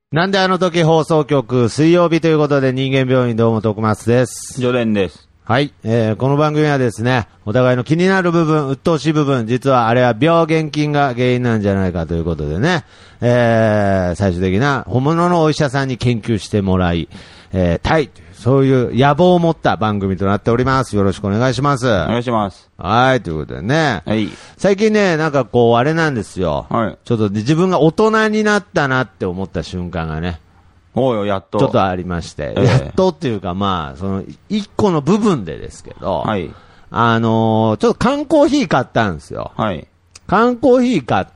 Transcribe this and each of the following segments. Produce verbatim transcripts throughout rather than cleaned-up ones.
なんであの時放送局水曜日ということで人間病院どうも徳松です。 ジョレンです。 はい、えー、この番組はですね、お互いの気になる部分、鬱陶しい部分、実はあれは病原菌が原因なんじゃないかということでね、えー、最終的な本物のお医者さんに研究してもらい、えー、たいという、そういう野望を持った番組となっております。よろしくお願いします。お願いします。 はい、ということでね。 はい。 最近ね、なんかこう、あれなんですよ。 はい。 ちょっと自分が大人になったなって思った瞬間がね。 おうよ、やっと。 ちょっとありまして。えー、やっとっていうか、まあ、その、一個の部分でですけど。 はい。 あのー、ちょっと缶コーヒー買ったんですよ。 はい。 缶コーヒー買って、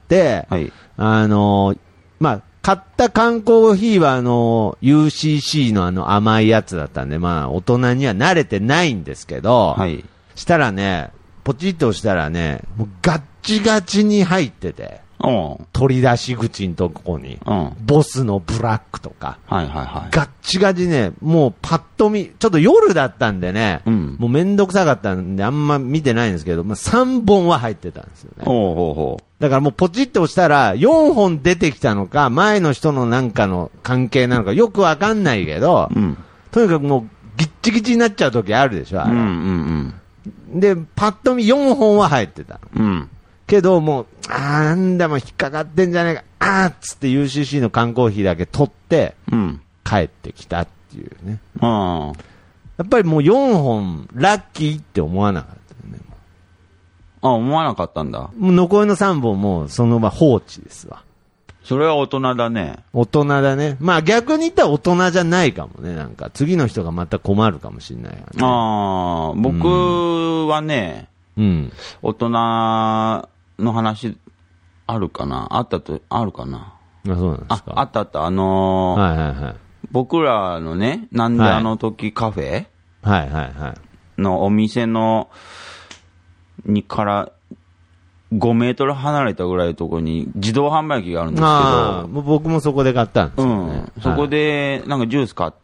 はい。 あのー、まあ、買った缶コーヒーはあの、ユーシーシー のあの甘いやつだったんで、まあ、大人には慣れてないんですけど、 はい。 したらね、ポチッと押したらね、もうガッチガチに入ってて、 うん。 取り出し口のとこに、 うん。 ボスのブラックとか、 はいはいはい。 ガッチガチね、もうパッと見、ちょっと夜だったんでね、 うん。 もうめんどくさかったんであんま見てないんですけど、まあ、さんぼんは入ってたんですよね。 ほうほうほう。 だからもうポチッと押したら、よんほん出てきたのか、前の人のなんかの関係なのかよくわかんないけど、 うん。 とにかくもうギッチギチになっちゃう時あるでしょ、あれ。 うんうんうん。で、パッと見よんほんは入ってた。 うん。うん。 けどもう、あーなんだもう引っかかってんじゃないか、あーっつって ユーシーシー の缶コーヒーだけ取って、 うん。 帰ってきたっていうね。 うん。 やっぱりもうよんほんラッキーって思わなかったね。 あ、思わなかったんだ。 もう残りのさんぼんもその場放置ですわ。 それは大人だね。 大人だね。まあ逆に言ったら大人じゃないかもね。なんか次の人がまた困るかもしれないよね。 ああ、僕はね、 うん。 大人の話あるかなあったと、あるかなあ、そうなんですか。 あ、あったあった。あのー、 はいはいはい。 僕らのね、なんであの時カフェ、 はい、はいはいはいのお店の、にからごメートル離れたぐらいのところに自動販売機があるんですけど、 ああ、もう僕もそこで買ったんですうよね。 ん。そこで、なんかジュース買って、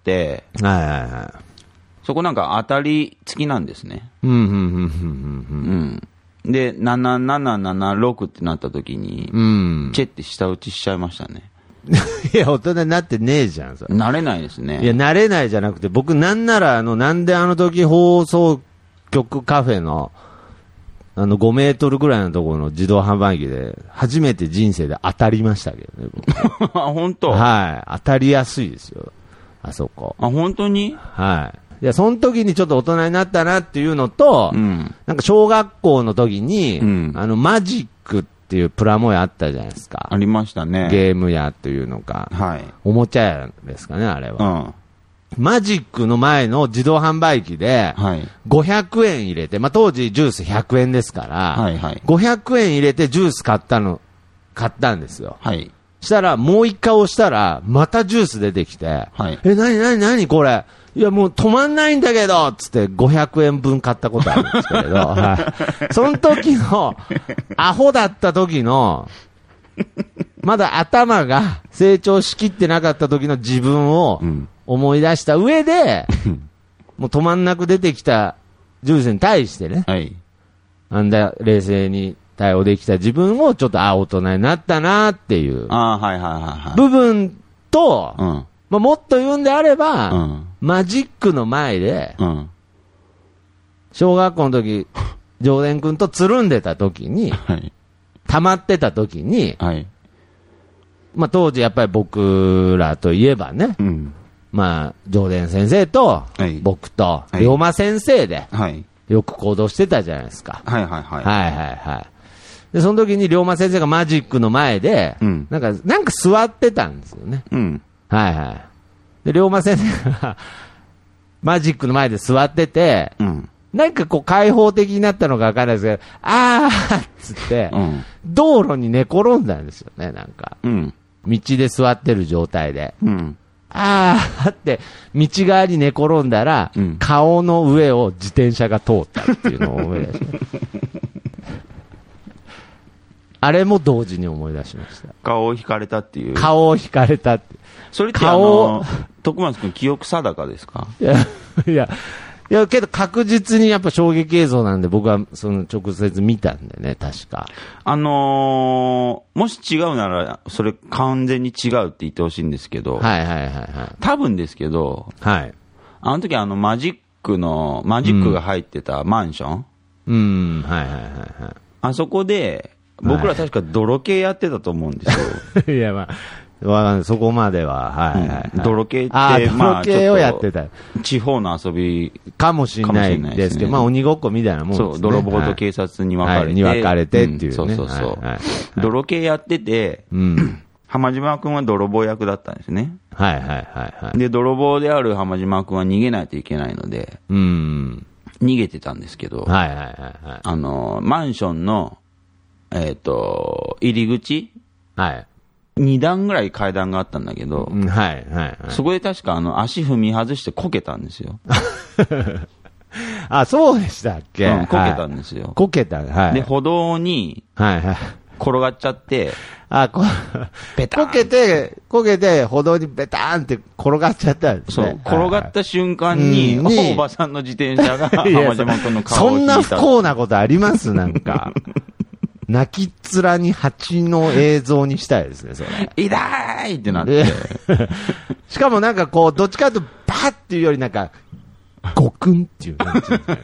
はいはいはい。 そこなんか当たり付きなんですね。 うん、うん、うん、うん、うん。 うん。で、ななななななろくってなった時に、 うん。 チェって下打ちしちゃいましたね。 いや、大人になってねえじゃん、それ。 慣れないですね。 いや、慣れないじゃなくて、僕なんなら、あの、なんであの時放送局カフェの、あの、ごメートルぐらいのところの自動販売機で、初めて人生で当たりましたけどね、僕。 あ、本当？ はい。当たりやすいですよ。あそこ。 あ、本当に？ はい。いや、その時にちょっと大人になったなっていうのと、 うん。 なんか小学校の時に、 うん、 あの、マジックっていうプラモ屋あったじゃないですか。 ありましたね。 ゲーム屋というのか。 はい。 おもちゃ屋ですかね、あれは。 うん。 マジックの前の自動販売機で、ごひゃくえん入れて、まあ、当時ジュースひゃくえんですから、 はいはい、 ごひゃくえん入れてジュース買ったの、買ったんですよ。 はい。 したら、もう一回押したら、またジュース出てきて、 はい、 え、なになになにこれ、いやもう止まんないんだけどつってごひゃくえんぶん買ったことあるんですけれど、はい、その時の、アホだった時の、まだ頭が成長しきってなかった時の自分を思い出した上で、もう止まんなく出てきたジュースに対してね、 はい、 あんだ冷静に対応できた自分をちょっと、あ、大人になったなっていう部分と、 うん、 まあ、もっと言うんであれば、 うん、 マジックの前で、 うん、 小学校の時、常連君とつるんでた時に、 はい、 溜まってた時に、 はい、 まあ、当時やっぱり僕らといえばね、 うん、 まあ、常連先生と、僕と、龍馬先生で、よく行動してたじゃないですか。 はいはいはい。 はいはいはい。で、その時に龍馬先生がマジックの前で、うん、なんか、なんか座ってたんですよね。 うん、 はいはい。で、龍馬先生が、マジックの前で座ってて、うん、なんかこう開放的になったのかわかんないですけど、あーっつって、うん、道路に寝転んだんですよね、なんか。うん、道で座ってる状態で。うん、あーって、道側に寝転んだら、うん、顔の上を自転車が通ったっていうのを思い出しました。あれも同時に思い出しました。 顔を引かれたっていう。 顔を引かれたって。 それってあの、徳松君記憶定かですか？ いや、いや、 いや、けど確実にやっぱ衝撃映像なんで、僕はその直接見たんでね、確か。 あのー、もし違うなら、それ完全に違うって言ってほしいんですけど、 はいはいはいはい。 多分ですけど、 はい。 あの時あのマジックの、マジックが入ってたマンション、 うん、うん、はいはいはいはい。 あそこで、僕ら確か泥系やってたと思うんですよ。 いや、まあ、わかんない。そこまでは、はいはい、はい、 うん。泥系って、 あ、 まあ、 泥系をやってた。 地方の遊びかもしれないですけど、ね、まあ、鬼ごっこみたいなもんですね。 そう、泥棒と警察に分かれて。はい、 に分かれてっていうね。うん、 そうそうそう。はいはいはい、泥系やってて、 うん、 浜島君は泥棒役だったんですね。 はいはいはいはい。 で、泥棒である浜島君は逃げないといけないので、 うん、 逃げてたんですけど、 はいはいはいはい。 あの、マンションの、えっと、入り口、 はい。 二段ぐらい階段があったんだけど、 うん、はいはいはい。 そこで確かあの足踏み外してこけたんですよ。 あ、そうでしたっけ、 うん、こけたんですよ。はい、 こけた、はい。 で、歩道に、 はいはい。 転がっちゃって、 あ、こ、ベタこけて、こけて、歩道にベターンって転がっちゃったんですね。 そう、転がった瞬間に、はいはい、おばさんの自転車が浜島君の顔を引いた。 そんな不幸なことありますなんか。泣きっ面に蜂の映像にしたいですね、それ。 痛いってなって。 しかもなんかこう、どっちかというと、バーっていうよりなんか、ゴクンっていう感じですね。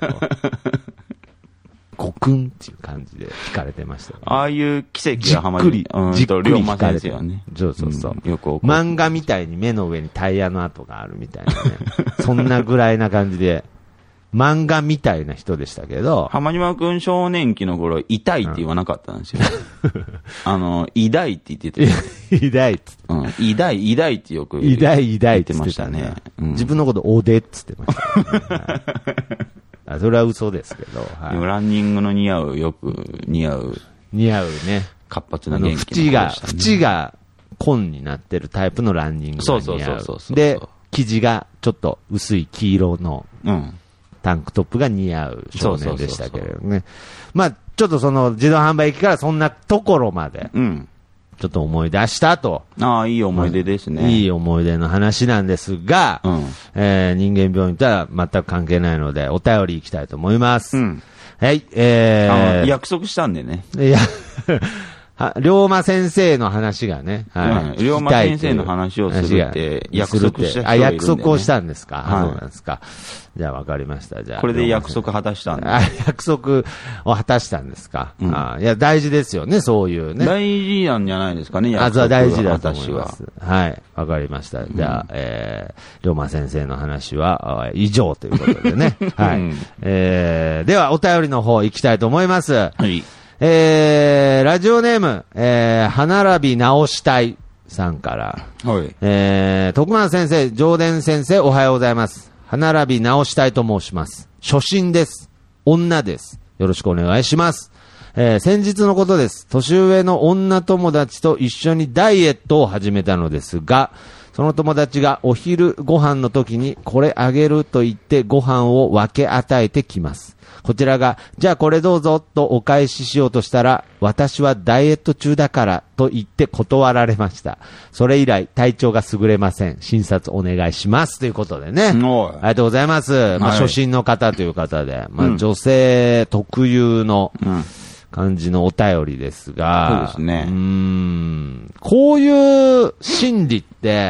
ゴクンっていう感じで弾かれてました、ね。 ああいう奇跡が浜島君、じっくり龍馬先生はね。 そうそうそう。 うん、よく漫画みたいに目の上にタイヤの跡があるみたいなね。そんなぐらいな感じで。漫画みたいな人でしたけど。 浜島くん少年期の頃、痛いって言わなかったんですよ。うん、あの、偉大って言ってて。 偉大っつって。 うん。偉大、偉大ってよく言って偉大、偉大って言ってましたね。 うん、自分のことおでっつってました、ね。はい、あそれは嘘ですけど。 はい、でもランニングの似合う、よく似合う。 似合うね。 活発な元気な、ね。 縁が、縁が紺になってるタイプのランニングが似合う。 そうそうそうそう。 で、生地がちょっと薄い黄色の。 うん。 タンクトップが似合う少年でしたけれどもね。まあ、ちょっとその自動販売機からそんなところまで、ちょっと思い出したと。 ああ、いい思い出ですね。 いい思い出の話なんですが、うん、えー、人間病院とは全く関係ないので、お便りいきたいと思います。うん、はい、えー、約束したんでね。 いや、龍馬先生の話がね、 はい。龍馬先生の話をするって約束した人がいるんで、ね。 あ、約束をしたんですか。はい、そうなんですか。じゃあ分かりました。じゃあ。 これで約束果たしたんで。 あ、約束を果たしたんですか。うん、あ、いや、大事ですよね、そういうね。 大事なんじゃないですかね、約束は。あ、大事だと思います。はい。わかりました。じゃあ、うん、えー、龍馬先生の話は以上ということでね。はい。うん、えー、では、お便りの方行きたいと思います。はい。えー、ラジオネーム、えー、歯並び直したいさんから。はい。えー、徳間先生、上田先生、おはようございます。歯並び直したいと申します。初心です。女です。よろしくお願いします。えー、先日のことです。年上の女友達と一緒にダイエットを始めたのですが、その友達がお昼ご飯の時にこれあげると言ってご飯を分け与えてきます。こちらが、じゃあこれどうぞとお返ししようとしたら、私はダイエット中だからと言って断られました。それ以来体調が優れません。診察お願いします。ということでね。ありがとうございます。まあ、初心の方という方で、まあ、女性特有の感じのお便りですが、 そうですね。 うーん、こういう心理って、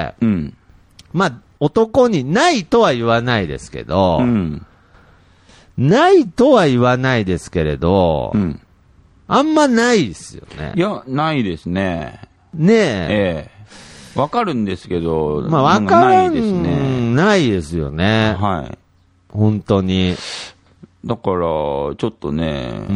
うん、まあ、男にないとは言わないですけど、うんないとは言わないですけれど、うん、あんまないですよね。 いや、ないですね。 ねえ。 ええ。わかるんですけど、 まあわからないですね。ないですよね。 はい。 本当に。 だから、ちょっとね、うん、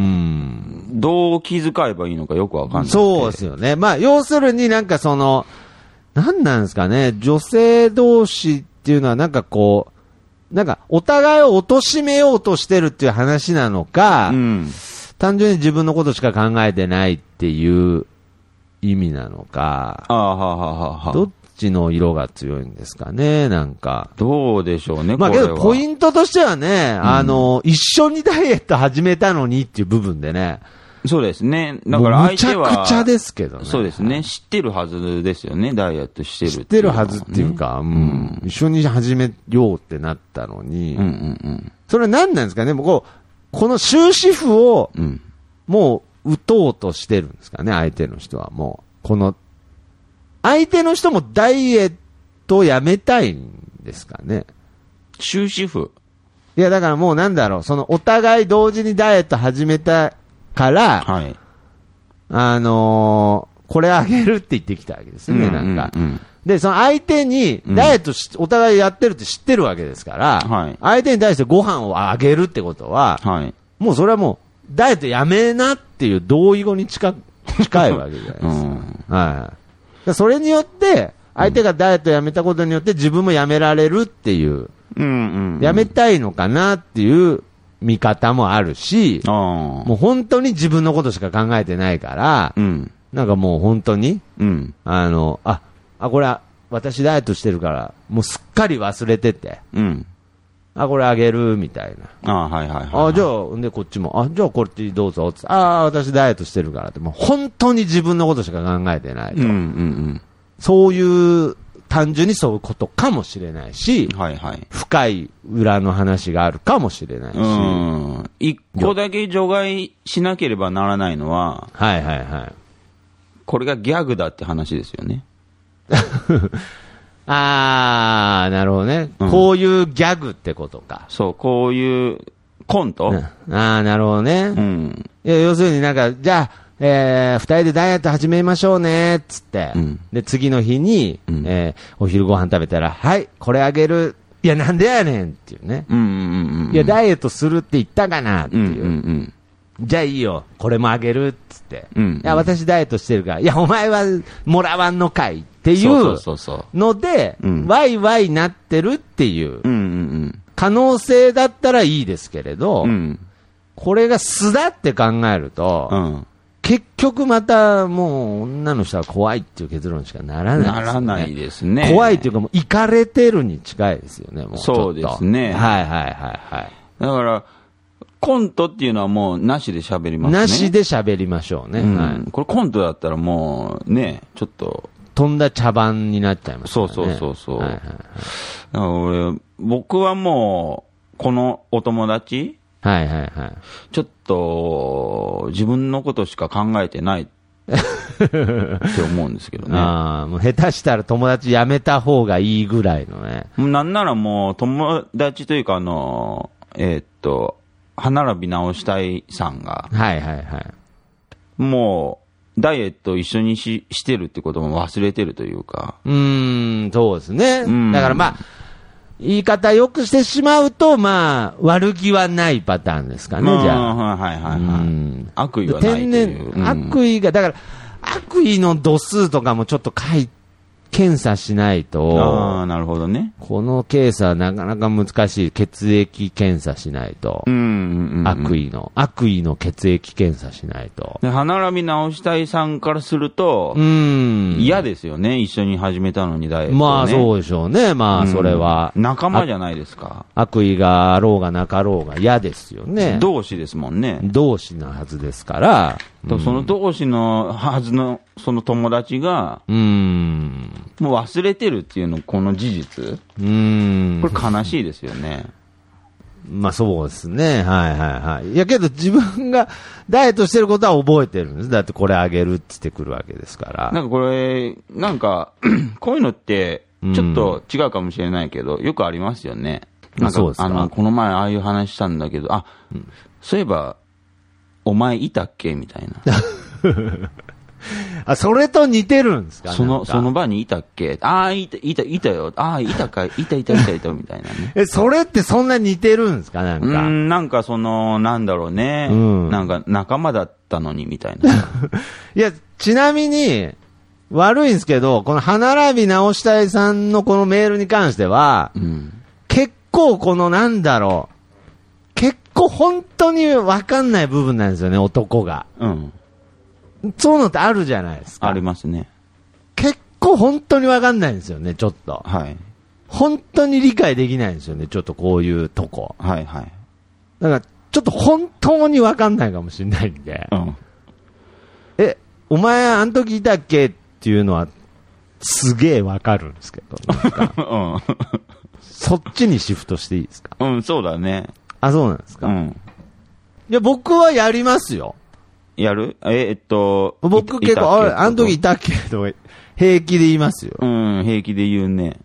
どう気遣えばいいのかよくわかんない。 そうですよね。まあ、要するになんかその、なんなんですかね、女性同士っていうのはなんかこう、なんか、お互いを貶めようとしてるっていう話なのか、うん、単純に自分のことしか考えてないっていう意味なのか、 あはははどっちの色が強いんですかね、なんか。 どうでしょうね、 まあけど、ポイントとしてはね、うん、あの、一緒にダイエット始めたのにっていう部分でね、 そうですね。だから相手は。 むちゃくちゃですけどね。 そうですね。知ってるはずですよね。ダイエットしてるっていう、 ね。知ってるはずっていうか、うん、一緒に始めようってなったのに、うんうんうん、 それは何なんですかね、もうこう、この終止符を、もう打とうとしてるんですかね、相手の人はもう。この、相手の人もダイエットをやめたいんですかね。 終止符。 いや、だからもうなんだろう、そのお互い同時にダイエット始めたから、はい、あのー、これあげるって言ってきたわけですね、うんうんうん、なんか。で、その相手にダイエットし、うん、お互いやってるって知ってるわけですから、はい、相手に対してご飯をあげるってことは、はい、もうそれはもう、ダイエットやめなっていう同意語に近近いわけじゃないですか。うん、はい。それによって、相手がダイエットやめたことによって自分もやめられるっていう、うんうんうん、やめたいのかなっていう見方もあるし、もう本当に自分のことしか考えてないから、うん、なんかもう本当に、うん、あの、あ、あ、これは私ダイエットしてるから、もうすっかり忘れてて、うん、あ、これあげるみたいな。あ、はいはいはい、はい。あ、じゃあ、で、こっちも、あ、じゃあこっちどうぞ、つあ、私ダイエットしてるからって、もう本当に自分のことしか考えてないと。うんうんうん、そういう、単純にそういうことかもしれないし、はいはい、深い裏の話があるかもしれないし、うん、 一個だけ除外しなければならないのは、はいはいはい、これがギャグだって話ですよね。 あー、なるほどね、うん。こういうギャグってことか。 そう、こういうコント、うん、 あー、なるほどね。うん、いや要するになんか、じゃあ、えー、二人でダイエット始めましょうねっつって、うん、で次の日に、うん、えー、お昼ご飯食べたら、はいこれあげる、いやなんでやねんっていうね、うんうんうんうん、いやダイエットするって言ったかなっていう、うんうんうん、じゃあいいよこれもあげるっつって、うんうん、いや私ダイエットしてるから、いやお前はもらわんのかいっていうので、ワイワイなってるっていう可能性だったらいいですけれど、うん、これが素だって考えると、うん、結局またもう女の人は怖いっていう結論しかならないですね。 ならないですね。 怖いっていうかもうイカれてるに近いですよね、もうちょっと。 そうですね。 はいはいはいはい。 だから、コントっていうのはもうなしで喋りますね。 なしで喋りましょうね。うん、 はい。これコントだったらもうね、ちょっと。 飛んだ茶番になっちゃいますね。 そうそうそうそう。はいはいはい、だから俺、僕はもう、このお友達、はいはいはい。ちょっと、自分のことしか考えてないって思うんですけどね。 ああ、もう下手したら友達やめた方がいいぐらいのね。 なんならもう友達というかあの、えー、っと、歯並び直したいさんが。はいはいはい。もう、ダイエット一緒に し, してるってことも忘れてるというか。 うーん、そうですね。だからまあ、言い方よくしてしまうと、まあ、悪気はないパターンですかね、じゃあ。 はいはいはい、はい、うん。悪意はないという。天然、 うん、悪意が、だから、悪意の度数とかもちょっと書い検査しないと。 ああ、なるほどね。 このケースはなかなか難しい。血液検査しないと。うんうんうん、悪意の、悪意の血液検査しないと。 で、歯並び直したいさんからすると、うん。嫌ですよね。一緒に始めたのにダイエット、ね。 まあそうでしょうね。まあそれは。 うん、仲間じゃないですか。 悪意があろうがなかろうが嫌ですよね。 同志ですもんね。 同志なはずですから。 とその同志のはずのその友達が、うん、もう忘れてるっていうの、この事実、うん、これ悲しいですよね。 まあそうですね、はいはいはい。いやけど自分がダイエットしてることは覚えてるんです。だってこれあげるって言ってくるわけですから。 なんかこれ、なんかこういうのってちょっと違うかもしれないけど、うん、よくありますよね。なんかそうですか。あのこの前ああいう話したんだけど、あ、うん、そういえば。お前いたっけみたいな。 あ、それと似てるんですか？ その、その場にいたっけ？ああ、いた、いた、いたよ。ああ、いたか、いたいたいたいたみたいなね。 え、それってそんな似てるんですか？なんか。うん、なんかその、なんだろうね。うん、なんか仲間だったのにみたいな。 いや、ちなみに、悪いんですけど、この歯並び直したいさんのこのメールに関しては、うん、結構このなんだろう。結構本当に分かんない部分なんですよね、男が。うん。そういうのってあるじゃないですか。 ありますね。 結構本当に分かんないんですよね、ちょっと。はい。本当に理解できないんですよね、ちょっとこういうとこ。はいはい。だから、ちょっと本当に分かんないかもしれないんで。うん。え、お前あの時いたっけっていうのは、すげえ分かるんですけど。なんかうん。そっちにシフトしていいですか？ うん、そうだね。 あ、そうなんですか。 うん。 いや、僕はやりますよ。 やるえ、えっと。 僕結構、あ、あの時いたっけと平気で言いますよ。 うん、平気で言うね。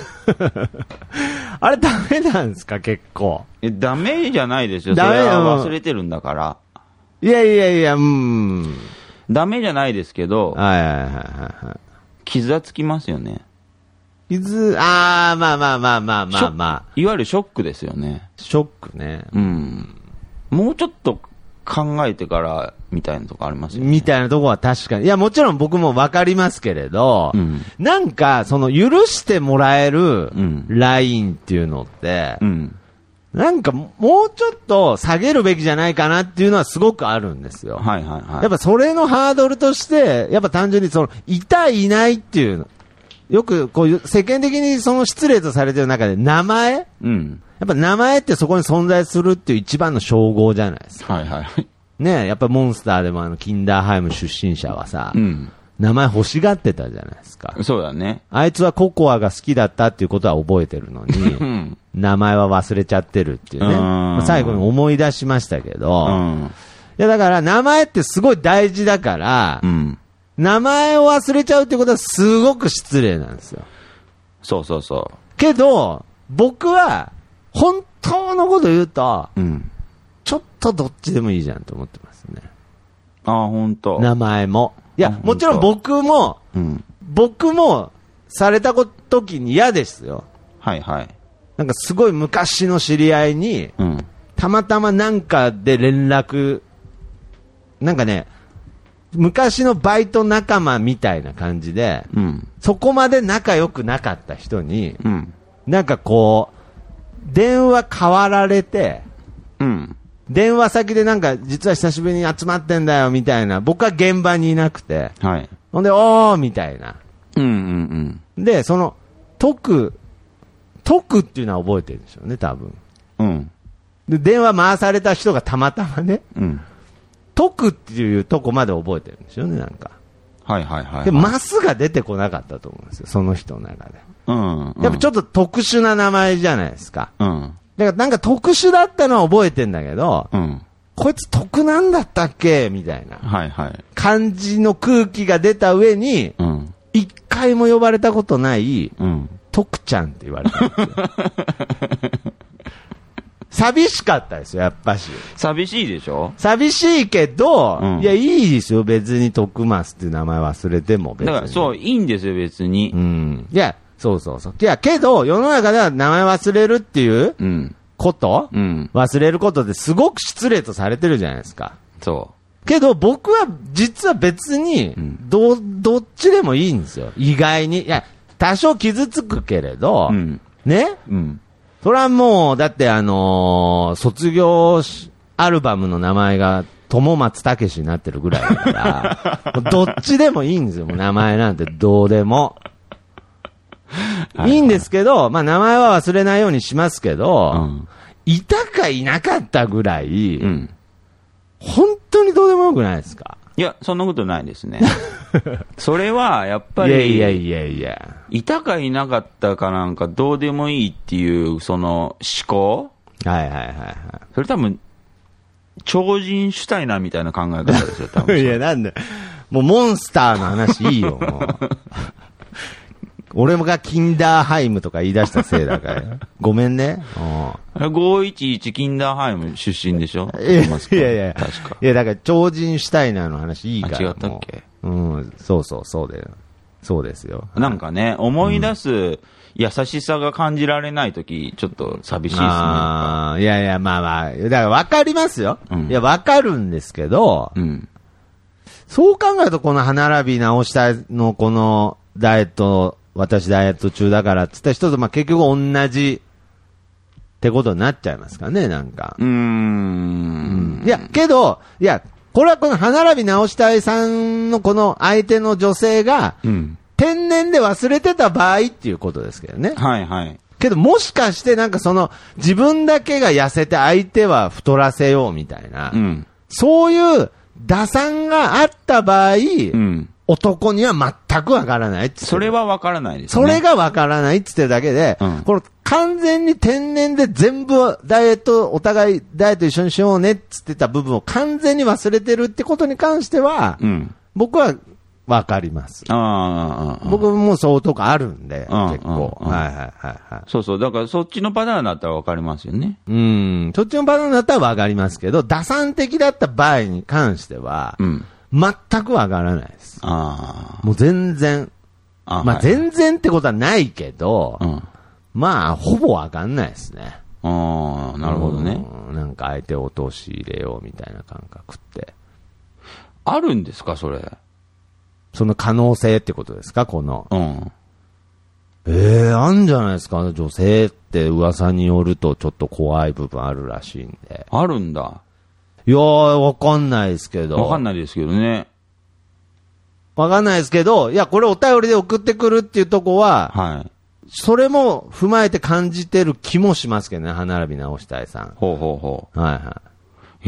あれダメなんですか、結構。 え、ダメじゃないですよ。ダメ。それは忘れてるんだから。 いやいやいや、うん。 ダメじゃないですけど。 はいはいはいはい。 傷はつきますよね。 傷、あー、まあまあまあまあまあまあ。 いわゆるショックですよね。 ショックね。 うん。もうちょっと考えてからみたいなとこありますよね。 みたいなとこは確かに。いや、もちろん僕もわかりますけれど、うん、なんか、その、許してもらえるラインっていうのって、うん、なんか、もうちょっと下げるべきじゃないかなっていうのはすごくあるんですよ。 はいはいはい。 やっぱそれのハードルとして、やっぱ単純にその、いたいないっていうの、よくこういう世間的にその失礼とされてる中で名前、うん、やっぱ名前ってそこに存在するっていう一番の称号じゃないですか。 はいはい。 ねえ、やっぱモンスターでもあのキンダーハイム出身者はさ、うん、名前欲しがってたじゃないですか。 そうだね。 あいつはココアが好きだったっていうことは覚えてるのに、うん、名前は忘れちゃってるっていうね。まあ、最後に思い出しましたけど、うん、いやだから名前ってすごい大事だから、うん、名前を忘れちゃうってことはすごく失礼なんですよ。 そうそうそう。 けど、僕は、本当のこと言うと、うん、ちょっとどっちでもいいじゃんと思ってますね。 ああ、本当。 名前も。いや、もちろん僕も、うん、僕も、された時に嫌ですよ。 はいはい。 なんかすごい昔の知り合いに、うん、たまたまなんかで連絡、なんかね、昔のバイト仲間みたいな感じで、うん、そこまで仲良くなかった人に、うん、なんかこう、電話変わられて、うん、電話先でなんか実は久しぶりに集まってんだよみたいな、僕は現場にいなくて、はい、ほんで、おーみたいな。うんうんうん、で、その、解く、解くっていうのは覚えてるんでしょうね、多分。うん、で、電話回された人がたまたまね、うん解くっていうとこまで覚えてるんですよね、なんか。 はいはいはい、はい。 で、マスが出てこなかったと思うんですよ、その人の中で。うん、うん。やっぱちょっと特殊な名前じゃないですか。うん。だからなんか特殊だったのは覚えてんだけど、うん。こいつ得なんだったっけみたいな。はいはい。感じの空気が出た上に、うん。一回も呼ばれたことない、うん。徳ちゃんって言われたんですよ。寂しかったですよ、やっぱし。 寂しいでしょ？ 寂しいけど、うん、いや、いいですよ、別に徳松っていう名前忘れても別に。 だから、そう、いいんですよ、別に。 うん。いや、そうそうそう。いや、けど、世の中では名前忘れるっていうこと、うん、忘れることですごく失礼とされてるじゃないですか。 そう。 けど、僕は、実は別に、ど、どっちでもいいんですよ。意外に。いや、多少傷つくけれど、うん、ね、うん、それはもう、だってあのー、卒業アルバムの名前が友松武史になってるぐらいだから、どっちでもいいんですよ、もう名前なんてどうでも。いいんですけど、まあ名前は忘れないようにしますけど、うん、いたかいなかったぐらい、うん、本当にどうでもよくないですか？ いや、そんなことないですね。それは、やっぱり、 いやいやいやいや。 いたかいなかったかなんかどうでもいいっていう、その思考？ はいはいはいはい。 それ多分、超人シュタイナーみたいな考え方ですよ、多分。 いや、なんだ。もうモンスターの話いいよ、もう。俺がキンダーハイムとか言い出したせいだから。ごめんね。 ごいちいちキンダーハイム出身でしょ？ いやいや、確か。いや、だから超人シュタイナーの話いいから。 違ったっけ？ うん、そうそう、そうだよ。そうですよ。 なんかね、思い出す優しさが感じられないとき、ちょっと寂しいですね。 ああ、いやいや、まあまあ、だから分かりますよ。うん、いや、分かるんですけど、うん、そう考えるとこの歯並び直したいのこのダイエット、私ダイエット中だからって言った人と、まあ、結局同じってことになっちゃいますかね、なんか。うーん。うん、いや、けど、いや、これはこの歯並び直したいさんのこの相手の女性が、うん、天然で忘れてた場合っていうことですけどね。 はいはい。 けどもしかしてなんかその自分だけが痩せて相手は太らせようみたいな、うん、そういう打算があった場合、うん、 男には全くわからないって。 それはわからないですね。 それがわからないって言ってるだけで、うん、この完全に天然で全部ダイエット、お互いダイエット一緒にしようねって言ってた部分を完全に忘れてるってことに関しては、うん、僕はわかります。 ああ僕もそういうとこあるんで、結構。はいはいはいはい。 そうそう。だからそっちのパターンだったらわかりますよね。 うん。そっちのパターンだったらわかりますけど、打算的だった場合に関しては、うん、全くわからないです。 あもう全然。あまあ全然ってことはないけど、はい、まあほぼわかんないですね。 ああ、なるほどね、 うん。なんか相手を陥れようみたいな感覚って。 あるんですか、それ。 その可能性ってことですか、この。 うん。 ええー、あんじゃないですか、女性って噂によるとちょっと怖い部分あるらしいんで。 あるんだ。 いやー、わかんないですけど。 わかんないですけどね。 わかんないですけど、いや、これお便りで送ってくるっていうとこは、 はい。 それも踏まえて感じてる気もしますけどね、歯並び直したいさん。 ほうほうほう。はいはい。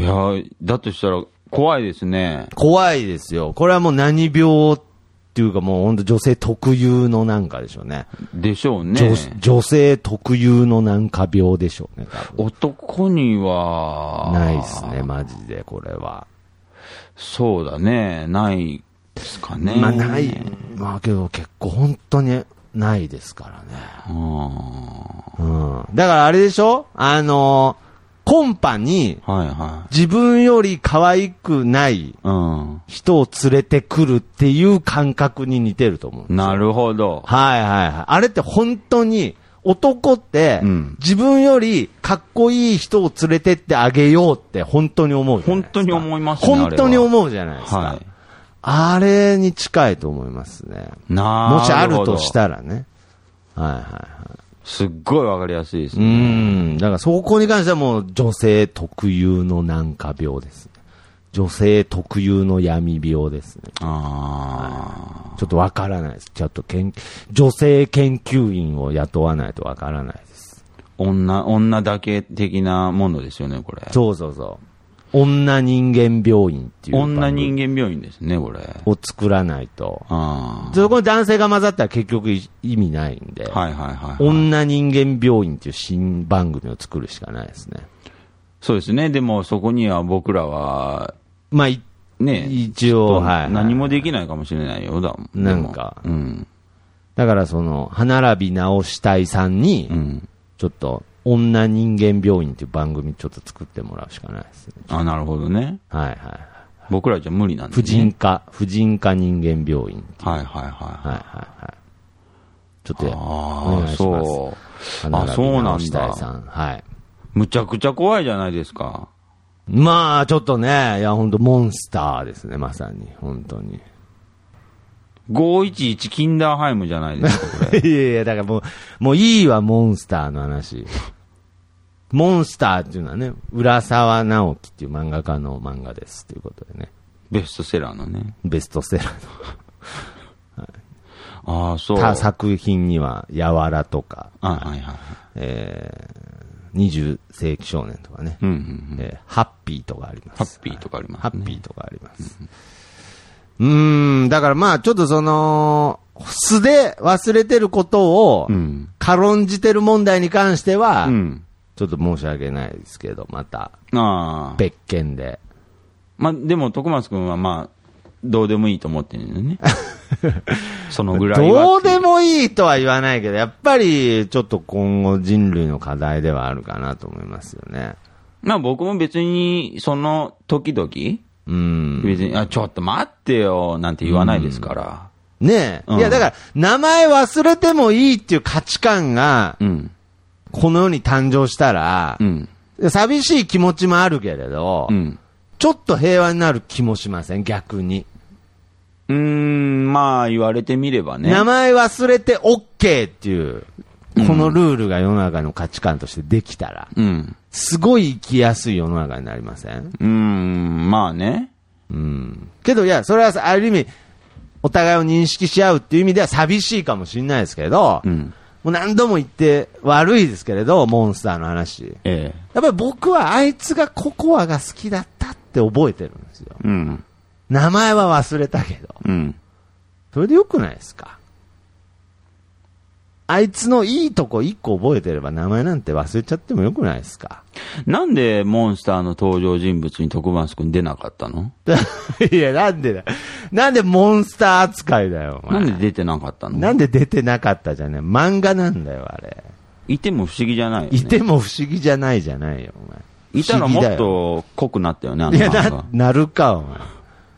いやー、だとしたら怖いですね。 怖いですよ。これはもう何病っていうかもう本当女性特有のなんかでしょうね。 でしょうね。 女、女性特有のなんか病でしょうね。 男には。 ないですね、マジでこれは。 そうだね、ないですかね。 まあない。まあけど結構本当にないですからね。 うん。 うん。だからあれでしょあのー、コンパに、自分より可愛くない人を連れてくるっていう感覚に似てると思うんですよ。 なるほど。 はいはいはい。あれって本当に、男って、自分よりかっこいい人を連れてってあげようって本当に思うじゃないですか。 本当に思いますね。 本当に思うじゃないですか。はい、あれに近いと思いますね。 なるほど。 もしあるとしたらね。はいはいはい。 すっごいわかりやすいですね。 うん。だからそこに関してはもう女性特有のなんか病ですね。女性特有の闇病ですね。 ああ、 はい。ちょっとわからないです。ちょっとけん女性研究員を雇わないとわからないです。 女、女だけ的なものですよね、これ。 そうそうそう。女人間病院っていう。 女人間病院ですね、これ。 を作らないと。 あそこに男性が混ざったら結局意味ないんで。 はいはいはい、はい。 女人間病院っていう新番組を作るしかないですね。 そうですね。でもそこには僕らは、 まあ、ね、一応、はい。 何もできないかもしれないよ、だもん。 なんか。 うん。 だからその、歯並び直したいさんに、うん、ちょっと、女人間病院っていう番組ちょっと作ってもらうしかないですね。 あ、なるほどね。 はいはい。 僕らじゃ無理なんで、 ね。婦人科、婦人科人間病院っていう。 はいはいはい。はいはいはい。ちょっと、 お願いします。そう。あ、そうなんだ。 さん。はい。 むちゃくちゃ怖いじゃないですか。 まあ、ちょっとね、いや、ほんとモンスターですね、まさに。本当に。 ごいちいちキンダーハイムじゃないですか、これ。 いやいや、だからもう、もういいわ、モンスターの話。モンスターっていうのはね、浦沢直樹っていう漫画家の漫画ですということでね。 ベストセラーのね。 ベストセラーの。 はい、ああ、そう。 他作品には、やわらとか。 あ、はいはいはい。 えー、にじゅっ世紀少年とかね。 うんうんうんえー、ハッピーとかあります。 ハッピーとかあります、ね。 ハッピーとかあります。うん、うーん、だからまあ、ちょっとその、素で忘れてることを、軽んじてる問題に関しては、うん、ちょっと申し訳ないですけど、また、 あ別件で。 まあ、でも、徳松くんはまあ、どうでもいいと思ってるんだよね。そのぐらいは。 どうでもいいとは言わないけど、やっぱり、ちょっと今後人類の課題ではあるかなと思いますよね。 まあ僕も別に、その時々、 うん。 別に、あ、ちょっと待ってよ、なんて言わないですから。 うん、ねえ、うん。いや、だから、名前忘れてもいいっていう価値観が、うん、この世に誕生したら、うん、寂しい気持ちもあるけれど、うん、ちょっと平和になる気もしません、逆に。 うーん、まあ言われてみればね。 名前忘れて OK っていう、このルールが世の中の価値観としてできたら、うん、すごい生きやすい世の中になりません？ うーん、まあね。 うん。けどいや、それはある意味、お互いを認識し合うっていう意味では寂しいかもしれないですけど、うん、もう何度も言って悪いですけれど、モンスターの話。 ええ、 やっぱり僕はあいつがココアが好きだったって覚えてるんですよ。 うん、 名前は忘れたけど。 うん、 それでよくないですか。あいつのいいとこ一個覚えてれば名前なんて忘れちゃってもよくないですか。 なんでモンスターの登場人物に徳松くん出なかったの？ いや、なんでだ。なんでモンスター扱いだよ、お前。 なんで出てなかったの？ なんで出てなかったじゃねえ。漫画なんだよ、あれ。 いても不思議じゃないよね。 いても不思議じゃないじゃないよ、お前。 いたらもっと濃くなったよね、あの漫画。 いや、な、なるか、お前。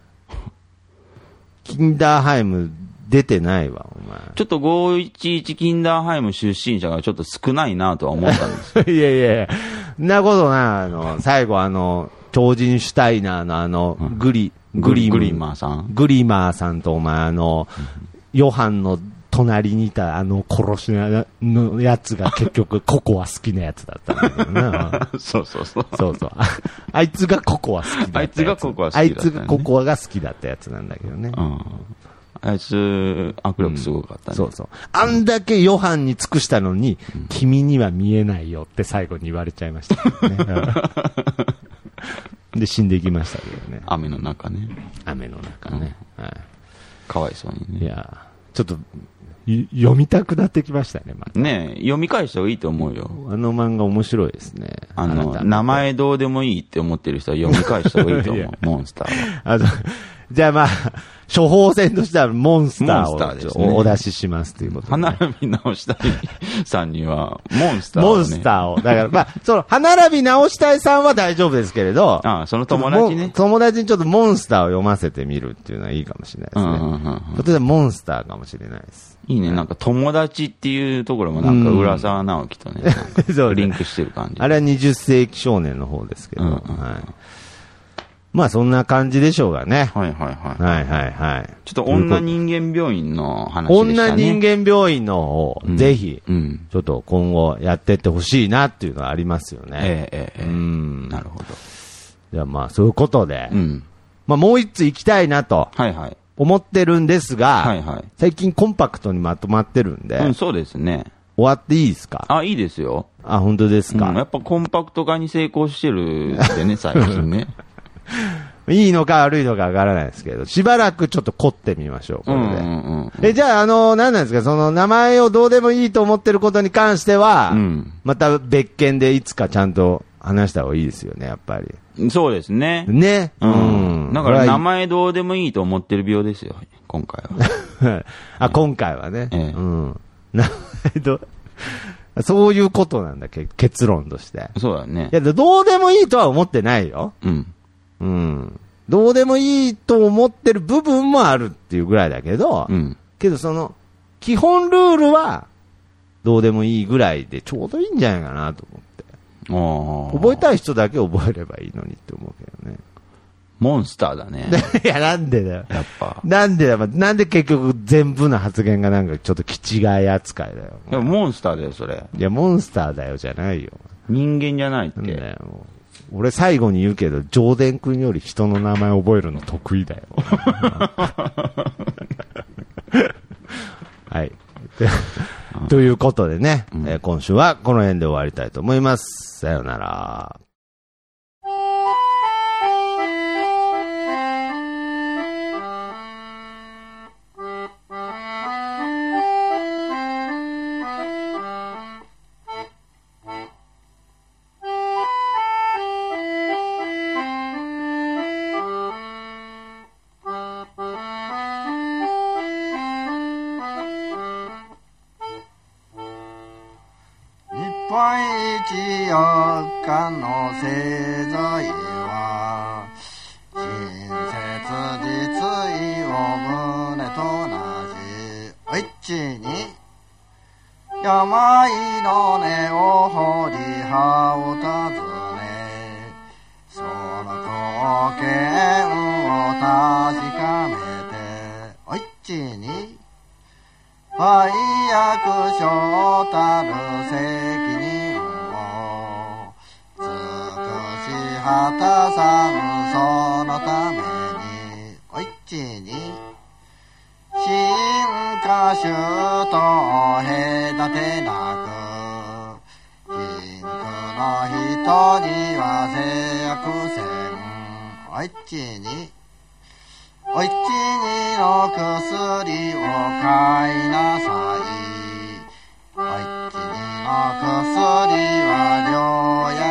キンダーハイム出てないわ、お前。 ちょっとごいちいちキンダーハイム出身者がちょっと少ないなとは思ったんですよ。 いやいやいや、そんなことな、あの、最後あの、超人シュタイナーのあの、グリ、グリグリマーさんグリマーさんとお前あの、ヨハンの隣にいたあの殺しのやつが結局ココア好きなやつだったんだけどな。 そうそうそう。 そうそう。あ, あいつがココア好きだったやつ。 あいつがココア好きだった、ね。 あいつがココアが好きだったやつなんだけどね。 うん。あいつ、握力すごかったね、 うん。そうそう。あんだけヨハンに尽くしたのに、うん、君には見えないよって最後に言われちゃいましたけどね。で、死んでいきましたけどね。 雨の中ね。 雨の中ね。うん、はい。 かわいそうにね。 いや、ちょっと、読みたくなってきましたね、また。 ねえ、読み返した方がいいと思うよ。 あの漫画面白いですね。 あの、名前どうでもいいって思ってる人は読み返した方がいいと思う、モンスターは。 あの、じゃあまあ、処方箋としてはモンスターをお出ししますということで、ね。 歯並び直したいさんには、モンスターを、ね。モンスターを。だからまあ、その、歯並び直したいさんは大丈夫ですけれど、 ああ、その友達ね。 友達にちょっとモンスターを読ませてみるっていうのはいいかもしれないですね。うんうんうんうん、例えばモンスターかもしれないです。 いいね、なんか友達っていうところもなんか浦沢直樹とね、うん、リンクしてる感じ。 あれはにじゅっ世紀少年の方ですけど、うんうんうん、はい。まあそんな感じでしょうがね。 はいはいはい。 はいはいはい。 ちょっと女人間病院の話でしたね。 女人間病院のを、うん、ぜひ、うん、ちょっと今後やってってほしいなっていうのはありますよね。 ええええ。うん。なるほど。 じゃあまあそういうことで、 うん、 まあもう一つ行きたいなと。 はいはい。 思ってるんですが、 はいはい、 最近コンパクトにまとまってるんで、 うん、そうですね。 終わっていいですか？ あ、いいですよ。 あ、本当ですか？ うん、やっぱコンパクト化に成功してるんでね、最近ね。 いいのか悪いのかわからないですけど、しばらくちょっと凝ってみましょう、これで。うんうんうん、え、じゃあ、あの、何なんですか、その名前をどうでもいいと思ってることに関しては、うん、また別件でいつかちゃんと話した方がいいですよね、やっぱり。 そうですね。 ね。 うん。うん、だから名前どうでもいいと思ってる病ですよ、今回は。 あ、今回はね。 ええ、 うん。名前ど、そういうことなんだ、結論として。 そうだね。 いや、どうでもいいとは思ってないよ。 うん。 うん。どうでもいいと思ってる部分もあるっていうぐらいだけど、うん。けどその、基本ルールは、どうでもいいぐらいでちょうどいいんじゃないかなと思って。覚えたい人だけ覚えればいいのにって思うけどね。 モンスターだね。 いや、なんでだよ。 やっぱ。 なんでだよ。なんで結局全部の発言がなんかちょっと気違い扱いだよ。 でもモンスターだよ、それ。 いや、モンスターだよじゃないよ。 人間じゃないって。 なんだよ。俺最後に言うけど、ジョーデン君より人の名前覚えるの得意だよ。はい。ということでね、うん、えー、今週はこの辺で終わりたいと思います。さよなら。 日本一四日の製材は親切実意を胸と同じお一に病の根を掘り葉を尋ねその貢献を確かめてお一に売約所たる責任を尽くし果たさぬそのためにお一に進化種と隔てなく貧苦の人には制約せんお一においちにの薬を買いなさい。おいちにの薬は良薬